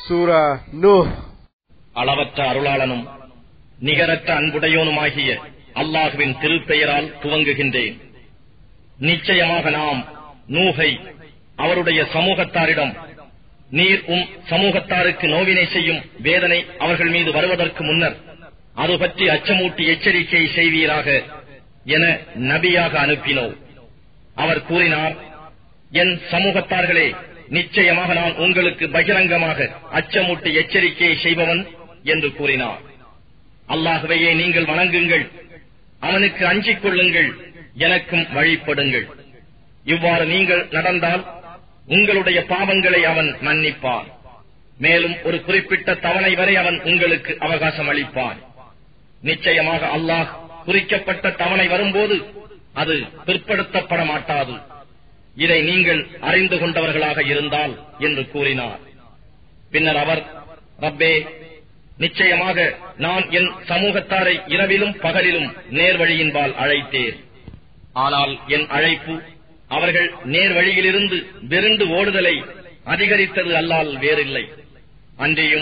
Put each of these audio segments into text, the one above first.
சூரா நூஹ். அளவற்ற அருளாளனும் நிகரற்ற அன்புடையோனுமாகிய அல்லாஹுவின் திருப்பெயரால் துவங்குகின்றேன். நிச்சயமாக நாம் நூஹை அவருடைய சமூகத்தாரிடம், நீர் சமூகத்தாருக்கு நோவினை செய்யும் வேதனை அவர்கள் மீது வருவதற்கு முன்னர் அது பற்றி அச்சமூட்டி எச்சரிக்கை செய்வீராக என நபியாக அனுப்பினோம். அவர் கூறினார், என் சமூகத்தார்களே, நிச்சயமாக நான் உங்களுக்கு பகிரங்கமாக அச்சமூட்டி எச்சரிக்கையை செய்பவன் என்று கூறினார். அல்லாஹ்வையே நீங்கள் வணங்குங்கள், அவனுக்கு அஞ்சிக் கொள்ளுங்கள், எனக்கும் வழிபடுங்கள். இவ்வாறு நீங்கள் நடந்தால் உங்களுடைய பாவங்களை அவன் மன்னிப்பான். மேலும் ஒரு குறிப்பிட்ட தவணை வரை அவன் உங்களுக்கு அவகாசம் அளிப்பான். நிச்சயமாக அல்லாஹ் குறிக்கப்பட்ட தவணை வரும்போது அது பிற்படுத்தப்பட மாட்டாது. இதை நீங்கள் அறிந்து கொண்டவர்களாக இருந்தால் என்று கூறினார். பின்னர் அவர், ரப்பே, நிச்சயமாக நான் என் சமூகத்தாரை இரவிலும் பகலிலும் நேர்வழியின்பால் அழைத்தேன். ஆனால் என் அழைப்பு அவர்கள் நேர்வழியிலிருந்து விருண்டு ஓடுதலை அதிகரித்தது அல்லால் வேறில்லை. அன்றியும்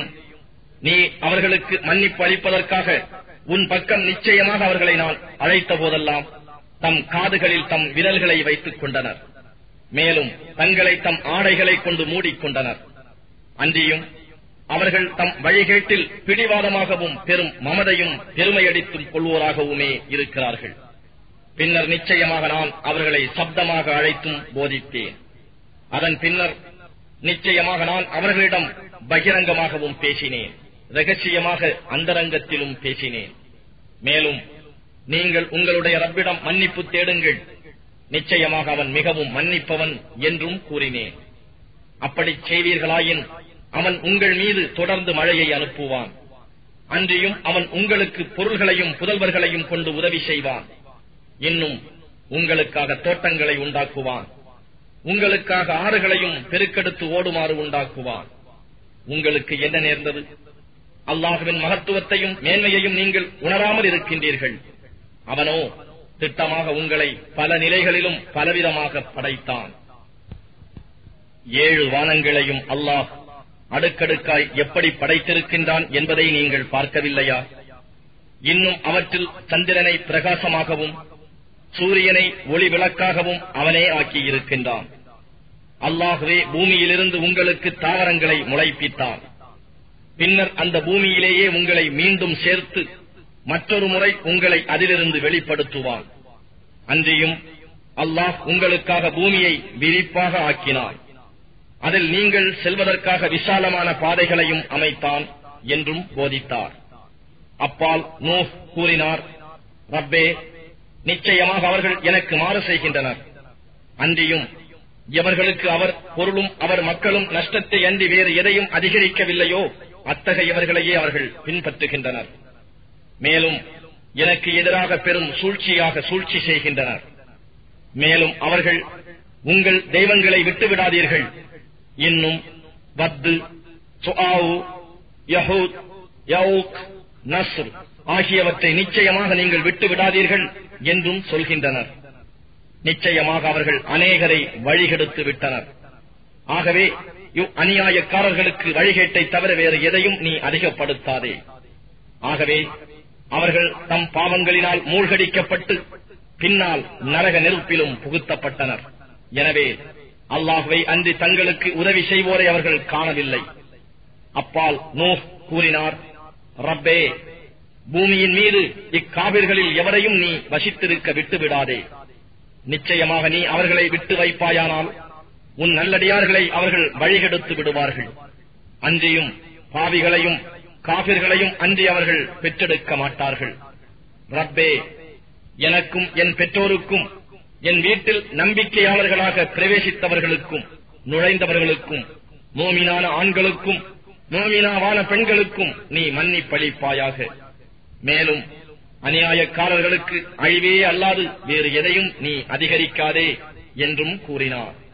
நீ அவர்களுக்கு மன்னிப்பு அளிப்பதற்காக உன் பக்கம் நிச்சயமாக அவர்களை நான் அழைத்த போதெல்லாம் தம் காதுகளில் தம் விரல்களை வைத்துக் கொண்டனர். மேலும் தங்களை தம் ஆடைகளை கொண்டு மூடிக்கொண்டனர். அன்றியும் அவர்கள் தம் வழிகேட்டில் பிடிவாதமாகவும் பெரும் மமதையும் பெருமையடித்தும் கொள்வோராகவுமே இருக்கிறார்கள். பின்னர் நிச்சயமாக நான் அவர்களை சப்தமாக அழைத்தும் போதித்தேன். அதன் பின்னர் நிச்சயமாக நான் அவர்களிடம் பகிரங்கமாகவும் பேசினேன், ரகசியமாக அந்தரங்கத்திலும் பேசினேன். மேலும் நீங்கள் உங்களுடைய ரப்பிடம் மன்னிப்பு தேடுங்கள், நிச்சயமாக அவன் மிகவும் மன்னிப்பவன் என்றும் கூறினேன். அப்படி செய்வீர்களாயின் அவன் உங்கள் மீது தொடர்ந்து மழையை அனுப்புவான். அன்றியும் அவன் உங்களுக்கு பொருள்களையும் புதல்வர்களையும் கொண்டு உதவி செய்வான். இன்னும் உங்களுக்காக தோட்டங்களை உண்டாக்குவான். உங்களுக்காக ஆறுகளையும் பெருக்கெடுத்து ஓடுமாறு உண்டாக்குவான். உங்களுக்கு என்ன நேர்ந்தது? அல்லாஹுவின் மகத்துவத்தையும் மேன்மையையும் நீங்கள் உணராமல் இருக்கின்றீர்கள். அவனோ திட்டமாக உங்களை பல நிலைகளிலும் பலவிதமாக படைத்தான். 7 வானங்களையும் அல்லாஹ் அடுக்கடுக்காய் எப்படி படைத்திருக்கின்றான் என்பதை நீங்கள் பார்க்கவில்லையா? இன்னும் அவற்றில் சந்திரனை பிரகாசமாகவும் சூரியனை ஒளி விளக்காகவும் அவனே ஆக்கியிருக்கின்றான். அல்லாஹ்வே பூமியிலிருந்து உங்களுக்கு தாவரங்களை முளைப்பித்தான். பின்னர் அந்த பூமியிலேயே உங்களை மீண்டும் சேர்த்து மற்றொரு முறை உங்களை அதிலிருந்து வெளிப்படுத்துவான். அன்றியும் அல்லாஹ் உங்களுக்காக பூமியை விரிப்பாக ஆக்கினான். அதில் நீங்கள் செல்வதற்காக விசாலமான பாதைகளையும் அமைத்தான் என்றும் போதித்தார். அப்பால் நூஹ் கூறினார், ரப்பே, நிச்சயமாக அவர்கள் எனக்கு மாறு செய்கின்றனர். அன்றியும் எவர்களுக்கு அவர் பொருளும் அவர் மக்களும் நஷ்டத்தை அன்றி வேறு எதையும் அதிகரிக்கவில்லையோ அத்தகையவர்களையே அவர்கள் பின்பற்றுகின்றனர். மேலும் எனக்கு எதிராக பெரும் சூழ்ச்சியாக சூழ்ச்சி செய்கின்றனர். மேலும் அவர்கள், உங்கள் தெய்வங்களை விட்டுவிடாதீர்கள், இன்னும் வத்து, சுஆவு, யஹூத், யவுக், நஸ்ர் ஆகியவற்றை நிச்சயமாக நீங்கள் விட்டு விடாதீர்கள் என்றும் சொல்கின்றனர். நிச்சயமாக அவர்கள் அநேகரை வழிகெடுத்து விட்டனர். ஆகவே அநியாயக்காரர்களுக்கு வழிகேட்டை தவிர வேறு எதையும் நீ அதிகப்படுத்தாதே. ஆகவே அவர்கள் தம் பாவங்களினால் மூழ்கடிக்கப்பட்டு பின்னால் நரக நெருப்பிலும் புகுத்தப்பட்டனர். எனவே அல்லாஹ்வை அன்றி தங்களுக்கு உதவி செய்வோரை அவர்கள் காணவில்லை. அப்பால் நூஹ் கூறினார், ரப்பே, பூமியின் மீது இக்காபிர்களில் எவரையும் நீ வசித்திருக்க விட்டுவிடாதே. நிச்சயமாக நீ அவர்களை விட்டு வைப்பாயானால் உன் நல்லடியார்களை அவர்கள் வழிகெடுத்து விடுவார்கள். அன்றியும் பாவிகளையும் காபிர்களையும் அன்றி அவர்கள் பெற்றெடுக்க மாட்டார்கள். ரப்பே, எனக்கும் என் பெற்றோருக்கும் என் வீட்டில் நம்பிக்கையாளர்களாக பிரவேசித்தவர்களுக்கும் நுழைந்தவர்களுக்கும் மோமினான ஆண்களுக்கும் மோமினாவான பெண்களுக்கும் நீ மன்னிப்பளிப்பாயாக. மேலும் அநியாயக்காரர்களுக்கு அழிவே அல்லாது வேறு எதையும் நீ அதிகரிக்காதே என்றும் கூறினார்.